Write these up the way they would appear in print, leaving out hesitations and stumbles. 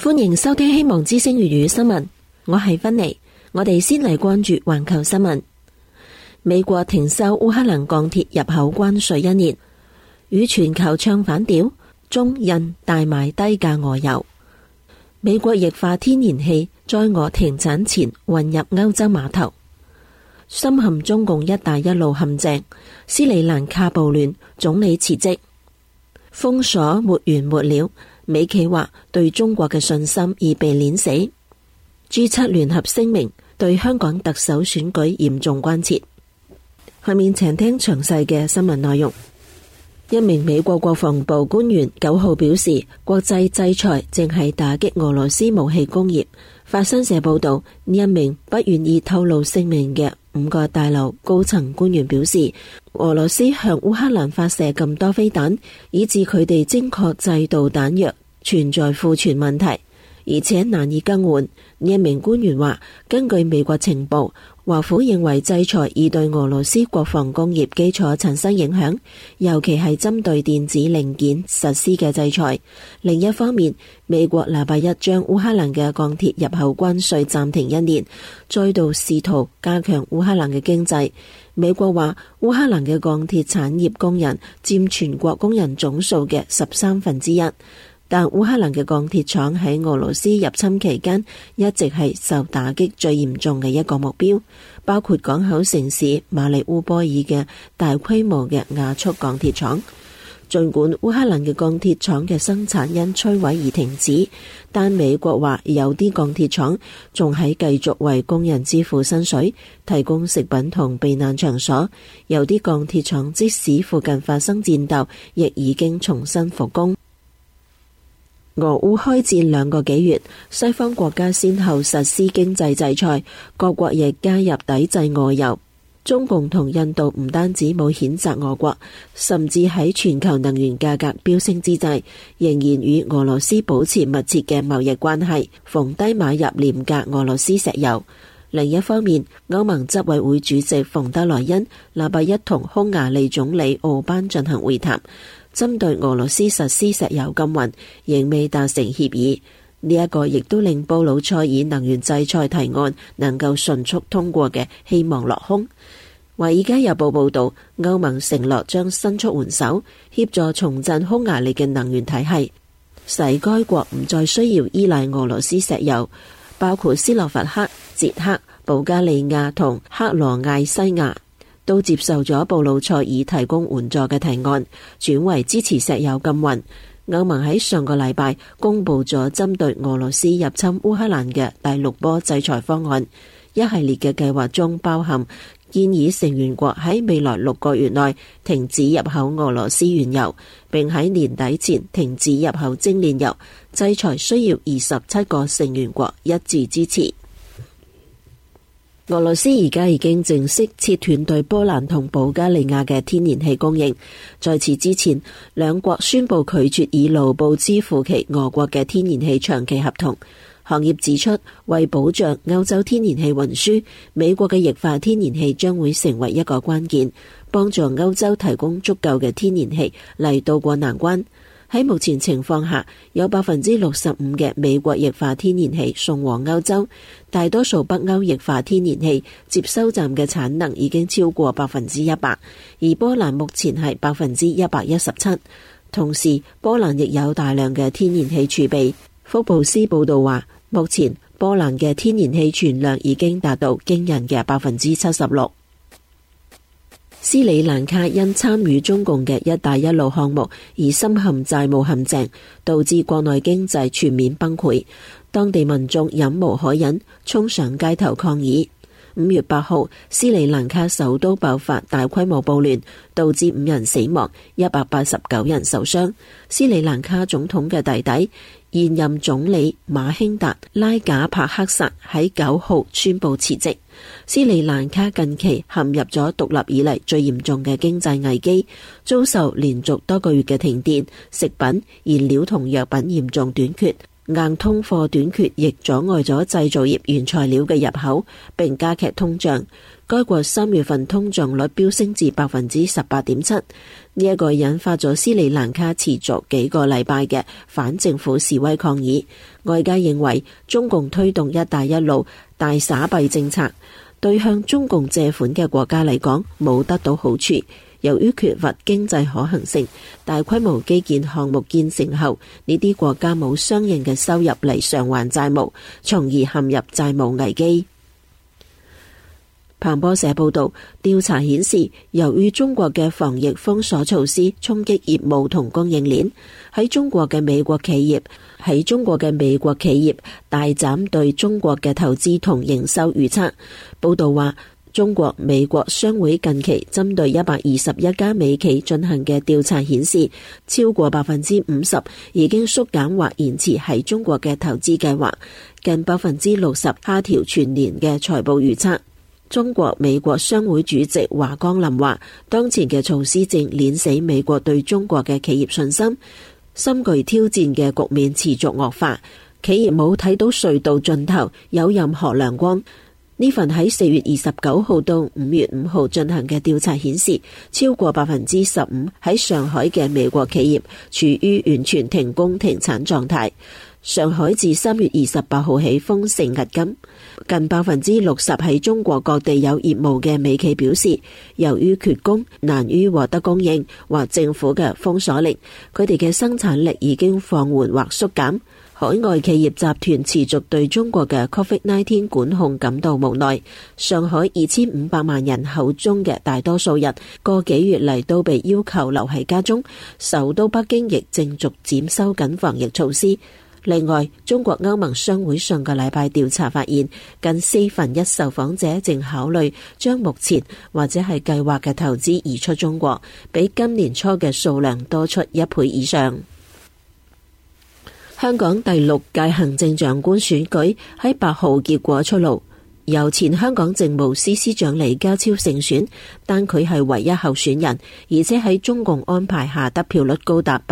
歡迎收聽希望之聲粵語新聞，我係芬妮。我哋先嚟關注環球新聞。美國停收烏克蘭鋼鐵入口關稅1年，與全球唱反調，中印大賣低價俄油。美國液化天然氣載俄停產前運入歐洲碼頭，深陷中共一帶一路陷阱。斯里蘭卡暴亂，總理辭職。封鎖沒完沒了，美企話對中國嘅信心已被碾死。G7聯合聲明對香港特首選舉嚴重關切。下面請聽詳細嘅新聞內容。一名美國國防部官員9號表示，國際制裁正係打擊俄羅斯武器工業。法新社報道，呢一名不願意透露姓名嘅5個大樓高層官員表示，俄羅斯向烏克蘭發射咁多飛彈，以致佢哋精確制導彈藥存在庫存問題，而且難以更換。呢一名官員話，根據美國情報，華府認為制裁已對俄羅斯國防工業基礎產生影響，尤其係針對電子零件實施嘅制裁。另一方面，美國禮拜一將烏克蘭嘅鋼鐵入口關稅暫停1年，再度試圖加強烏克蘭嘅經濟。美國話，烏克蘭嘅鋼鐵產業工人佔全國工人總數嘅1/13。但烏克蘭嘅鋼鐵廠喺俄羅斯入侵期間一直係受打擊最嚴重嘅一個目標，包括港口城市馬里烏波爾嘅大規模嘅亞速鋼鐵廠。儘管烏克蘭嘅鋼鐵廠嘅生產因摧毀而停止，但美國話有啲鋼鐵廠仲喺繼續為工人支付薪水，提供食品同避難場所。有啲鋼鐵廠即使附近發生戰鬥，亦已經重新復工。俄烏開戰2個幾月，西方國家先後實施經濟制裁，各國亦加入抵制俄油。中共同印度唔單止冇譴責俄國，甚至喺全球能源價格飆升之際，仍然與俄羅斯保持密切嘅貿易關係，逢低買入廉價俄羅斯石油。另一方面，歐盟執委會主席馮德萊恩禮拜一同匈牙利總理奧班進行會談，針對俄羅斯實施石油禁運，仍未達成協議。呢一個亦都令布魯塞爾能源制裁提案能夠迅速通過嘅希望落空。華爾街日報報道，歐盟承諾將伸出援手，協助重振匈牙利嘅能源體系，使該國唔再需要依賴俄羅斯石油。包括斯洛伐克、捷克、保加利亞同克羅埃西亞都接受咗布魯塞爾提供援助嘅提案，轉為支持石油禁運。歐盟喺上個禮拜公布咗針對俄羅斯入侵烏克蘭嘅第6波制裁方案，一系列嘅計劃中包含建議成員國喺未來6個月內停止入口俄羅斯原油，並喺年底前停止入口精煉油。制裁需要27個成員國一致支持。俄羅斯而家已經正式切斷對波蘭同保加利亞嘅天然氣供應。在此之前，兩國宣布拒絕以盧布支付其俄國嘅天然氣長期合同。行業指出，為保障歐洲天然氣運輸，美國嘅液化天然氣將會成為一個關鍵，幫助歐洲提供足夠嘅天然氣嚟渡過難關。喺目前情況下，有65%嘅美國液化天然氣送往歐洲，大多數北歐液化天然氣接收站嘅產能已經超過100%，而波蘭目前係117%。同時，波蘭亦有大量嘅天然氣儲備。福布斯報道話，目前波蘭嘅天然氣存量已經達到驚人嘅76%。斯里蘭卡因參與中共嘅一帶一路項目而深陷債務陷阱，導致國內經濟全面崩潰。當地民眾忍無可忍，衝上街頭抗議。5月8號，斯里蘭卡首都爆發大規模暴亂，導致5人死亡，189人受傷。斯里蘭卡總統嘅弟弟，現任總理馬興達拉賈帕克薩喺9號宣布辭職。斯里蘭卡近期陷入咗獨立以嚟最嚴重嘅經濟危機，遭受連續多個月嘅停電、食品、燃料同藥品嚴重短缺。 硬通貨短缺亦阻礙咗製造業原材料嘅入口，並加劇通脹。該國3月份通脹率飆升至 18.7%， 呢一個引發咗斯里蘭卡持續幾個禮拜嘅反政府示威抗議。外界認為中共推動一帶一路大撒幣政策，對向中共借款嘅國家嚟講冇得到好處。由於缺乏經濟可行性，大規模基建項目建成後，呢啲國家冇相應嘅收入嚟償還債務，從而陷入債務危機。彭博社報道，調查顯示，由於中國嘅防疫封鎖措施衝擊業務同供應鏈，喺中國嘅美國企業大減對中國嘅投資同營收預測。報道話，中國美國商會近期針對121家美企進行嘅調查顯示，超過 50% 已經縮減或延遲喺中國嘅投資計劃，近 60% 下調全年嘅財報預測。中國美國商會主席華江林話，當前嘅措施正碾死美國對中國嘅企業信心，深具挑戰嘅局面持續惡化，企業冇睇到隧道盡頭有任何亮光。呢份喺4月29號到5月5號進行嘅調查顯示，超過 15% 喺上海嘅美國企業處於完全停工停產狀態。上海自3月28號起封城壓金，近 60% 喺中國各地有業務嘅美企表示，由於缺工、難於獲得供應或政府嘅封鎖令，佢哋嘅生產力已經放緩或縮減。海外企業集團持續對中國嘅 COVID-19 管控感到無奈。上海2500萬人口中嘅大多數人，個幾月嚟都被要求留喺家中。首都北京亦正逐漸收緊防疫措施。另外，中國歐盟商會上個禮拜調查發現，近1/4受訪者正考慮將目前或者係計劃嘅投資移出中國，比今年初嘅數量多出1倍以上。香港第6屆行政長官選舉喺8號結果出爐，由前香港政務司司長李家超勝選，但佢係唯一候選人，而且喺中共安排下得票率高達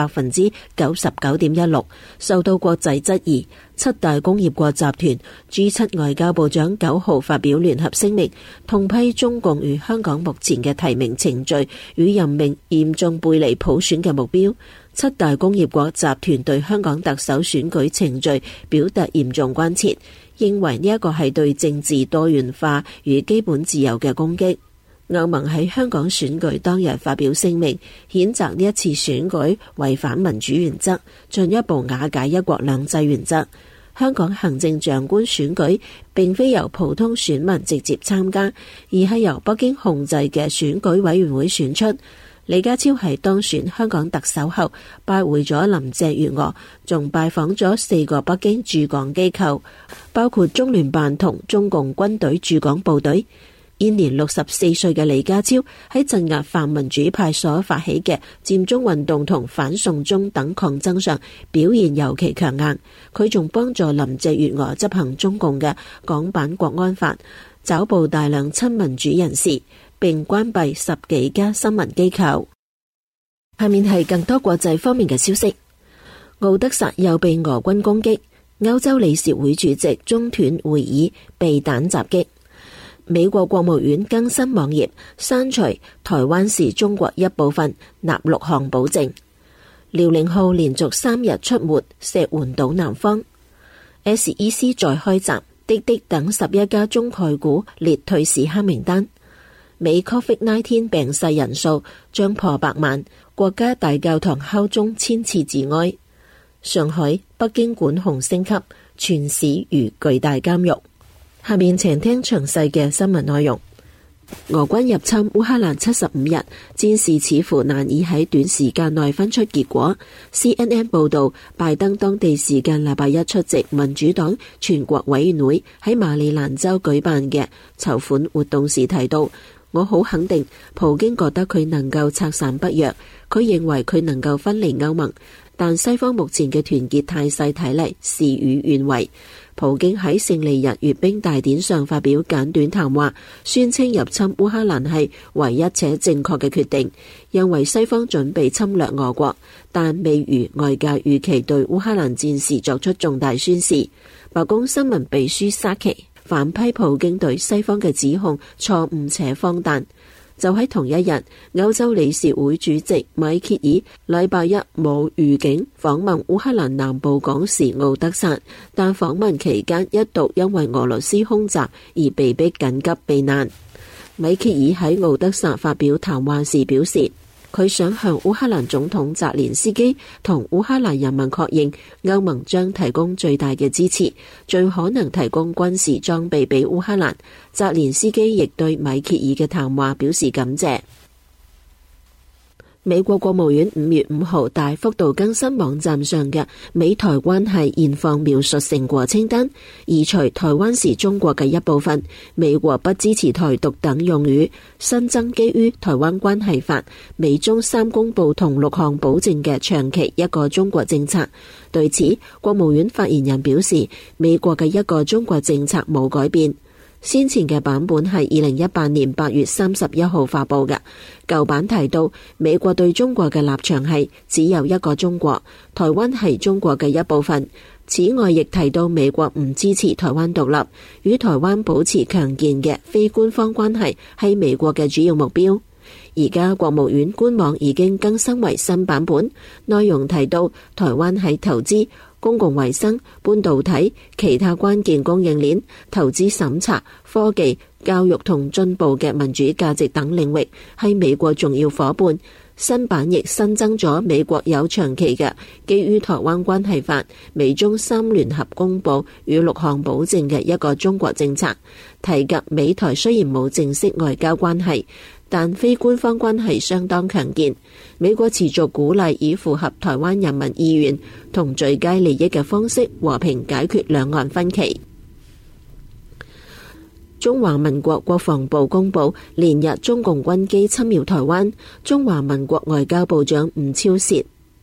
99.16%， 受到國際質疑。7大工業國集團 G7 外交部長9號發表聯合聲明，痛批中共與香港目前嘅提名程序與任命嚴重背離普選嘅目標。7大工業國集團對香港特首選舉程序表達嚴重關切，認為呢一個係對政治多元化與基本自由嘅攻擊。歐盟喺香港選舉當日發表聲明，譴責呢一次選舉違反民主原則，進一步瓦解一國兩制原則。香港行政長官選舉並非由普通選民直接參加，而係由北京控制嘅選舉委員會選出。李家超喺當選香港特首後，拜會咗林鄭月娥，仲拜訪咗4個北京駐港機構，包括中聯辦同中共軍隊駐港部隊。現年64歲嘅李家超喺鎮壓泛民主派所發起嘅佔中運動同反送中等抗爭上表現尤其強硬，佢仲幫助林鄭月娥執行中共嘅港版國安法，抓捕大量親民主人士，並關閉10幾家新聞機構。下面係更多國際方面嘅消息。敖德薩又被俄軍攻擊，歐洲理事會主席中斷會議被彈襲擊。美國國務院更新網頁，刪除台灣是中國一部分，納6項保證。遼寧號連續3日出沒石垣島南方。SEC 再開閘，滴滴等11家中概股列退市黑名單。美 COVID-19 病逝人數將破100萬，國家大教堂敲鐘1000次致哀。上海、北京管控升級，全市如巨大監獄。下面請聽詳細嘅新聞內容。俄軍入侵烏克蘭75日，戰事似乎難以喺短時間內分出結果。CNN 報道，拜登當地時間禮拜一出席民主黨全國委員會喺馬里蘭州舉辦嘅籌款活動時提到，我好肯定普京覺得佢能夠拆散北約，佢認為佢能夠分離歐盟， 但西方目前嘅團結態勢睇嚟事與願違。普京喺勝利日閱兵大典上發表簡短談話，宣稱入侵烏克蘭係唯一且正確嘅決定，認為西方準備侵略俄國，但未如外界預期對烏克蘭戰事作出重大宣示。白宮新聞秘書沙奇反批普京對西方嘅指控錯誤且荒誕。就喺同一日，歐洲理事會主席米歇爾禮拜一冇預警訪問烏克蘭南部港市敖德薩，但訪問期間一度因為俄羅斯空襲而被迫緊急避難。米歇爾喺敖德薩發表談話時表示，佢想向烏克蘭總統澤連斯基同烏克蘭人民確認，歐盟將提供最大嘅支持，最可能提供軍事裝備俾烏克蘭。澤連斯基亦對米歇爾嘅談話表示感謝。美國國務院5月5號大幅度更新網站上嘅美台關係現況描述成果清單，移除台灣是中國嘅一部分，美國不支持台獨等用語，新增基於台灣關係法、美中3公報同6項保證嘅長期一個中國政策。對此，國務院發言人表示，美國嘅一個中國政策冇改變。先前嘅版本係2018年8月31號發佈嘅，舊版提到美國對中國嘅立場係只有一個中國，台灣係中國嘅一部分。此外，亦提到美國唔支持台灣獨立，與台灣保持強健嘅非官方關係係美國嘅主要目標。而家國務院官網已經更新為新版本，內容提到台灣喺投資、公共衛生、半導體、其他關鍵供應鏈、投資審查、科技、教育同進步嘅民主價值等領域係美國重要夥伴。新版亦新增咗美國有長期嘅基於台灣關係法、美中3聯合公報與6項保證嘅一個中國政策，提及美台雖然冇正式外交關係，但非官方關係相當強健。美國持續鼓勵以符合台灣人民意願同最佳利益嘅方式和平解決兩岸分歧。中華民國國防部公佈，連日中共軍機侵擾台灣。中華民國外交部長吳釗燮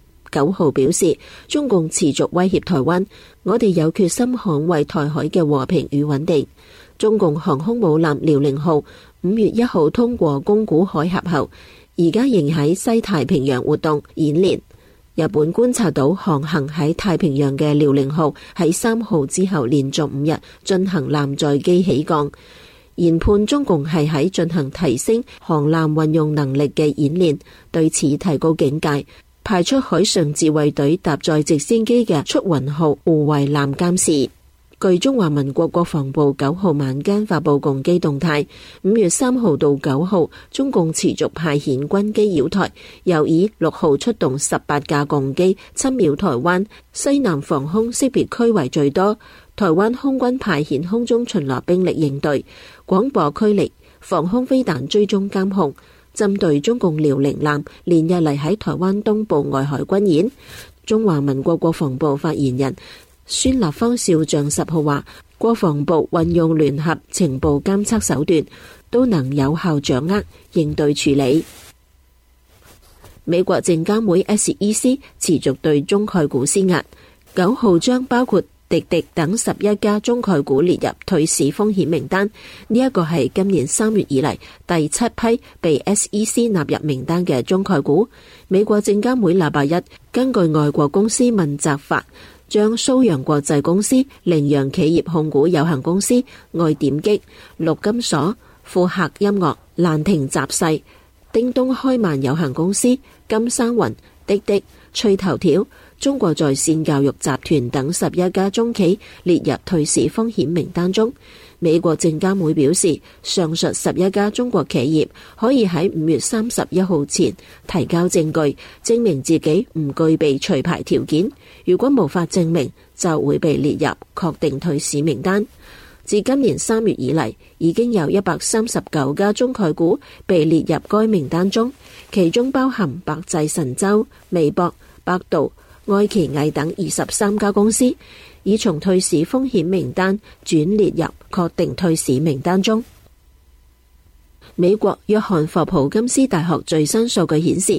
9號表示，中共持續威脅台灣，我哋有決心捍衛台海嘅和平與穩定。中共航空母艦遼寧號5月1號通過宮古海峽後，而家仍喺西太平洋活動演練。日本觀察到航行喺太平洋嘅遼寧號喺3號之後連續5日進行艦載機起降，研判中共係喺進行提升航艦運用能力嘅演練，對此提高警戒，派出海上自衛隊搭載直升機嘅出雲號護衛艦監視。據中華民國國防部9號晚間發布共機動態，5月3號到9號，中共持續派遣軍機擾台，又以6號出動18架共機侵擾台灣，西南防空識別區為最多。台灣空軍派遣空中巡邏兵力應對，廣播驅離，防空飛彈追蹤監控。針對中共遼寧艦連日嚟喺台灣東部外海軍演，中華民國國防部發言人孫立方少將10號話，國防部運用聯合情報監測手段，都能有效掌握應對處理。美國證監會 SEC 持續對中概股施壓，9號將包括滴滴等11家中概股列入退市風險名單，呢一個係今年3月以嚟第7批被 SEC 納入名單嘅中概股。美國證監會禮拜一根據外國公司問責法，將蘇陽國際公司、羚羊企業控股有限公司、愛點擊、陸金所、富客音樂、蘭亭集世、叮咚開曼有限公司、金山雲、滴滴、趣頭條、中國在線教育集團等11家中企列入退市風險名單中。美國證監會表示，上述11家中國企業可以喺5月31號前提交證據，證明自己唔具備除牌條件。如果無法證明，就會被列入確定退市名單。自今年3月以嚟，已經有139家中概股被列入該名單中，其中包含百濟神州、微博、百度、愛奇藝等23家公司，已從退市風險名單轉列入確定退市名單中。美國約翰霍普金斯大學最新數據顯示，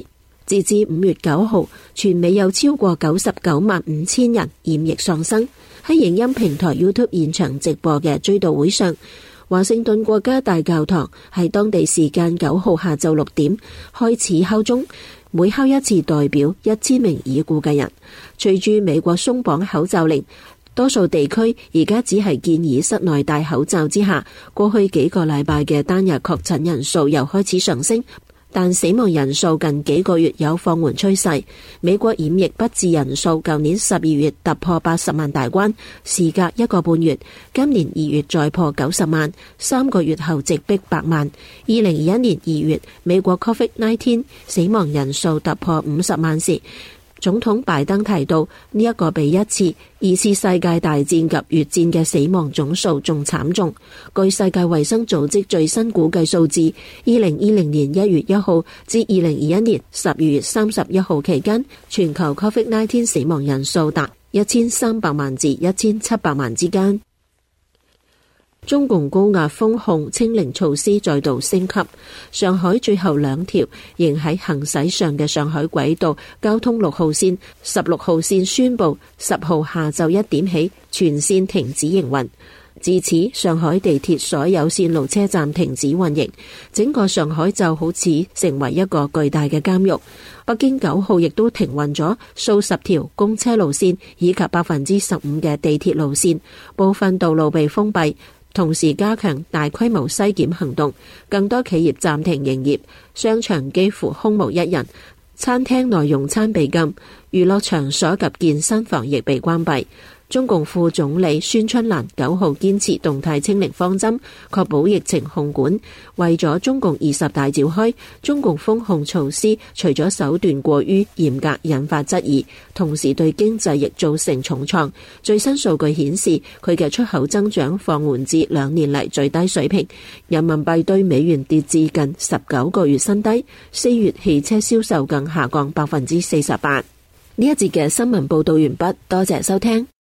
截至5月9號，全美有超過99萬5千人染疫喪生。喺影音平台 YouTube 現場直播嘅追悼會上，華盛頓國家大教堂喺當地時間9號下晝6點開始敲鐘，每敲一次代表1000名已故嘅人。隨住美國鬆綁口罩令，多數地區而家只係建議室內戴口罩之下，過去幾個禮拜嘅單日確診人數又開始上升，但死亡人數近幾個月有放緩趨勢。美國染疫不治人數舊年12月突破80萬大關，時隔1個半月，今年2月再破90萬，3個月後直逼100萬。2021年2月，美國 COVID-19 死亡人數突破50萬時，總統拜登提到呢一個比一次二次世界大戰及越戰嘅死亡總數仲慘重。據世界衛生組織最新估計數字，2020年1月1號至2021年12月31號期間，全球 COVID-19 死亡人數達1300萬至1700萬之間。中共高壓封控清零措施再度升級，上海最後2條仍喺行駛上嘅上海軌道交通6號線、16號線宣布10號下晝1點起全線停止營運。自此，上海地鐵所有線路車站停止運營，整個上海就好似成為一個巨大嘅監獄。北京9號亦都停運咗數十條公車路線以及15%嘅地鐵路線，部分道路被封閉。同時加強大規模篩檢行動，更多企業暫停營業，商場幾乎空無一人，餐廳內用餐被禁，娛樂場所及健身房亦被關閉。中共副總理孫春蘭9號堅持動態清零方針，確保疫情控管。為咗中共20大召開，中共封控措施除咗手段過於嚴格引發質疑，同時對經濟亦造成重創。最新數據顯示，佢嘅出口增長放緩至2年嚟最低水平，人民幣對美元跌至近19個月新低，4月汽車銷售更下降48%。呢一節嘅新聞報道完畢，多謝收聽。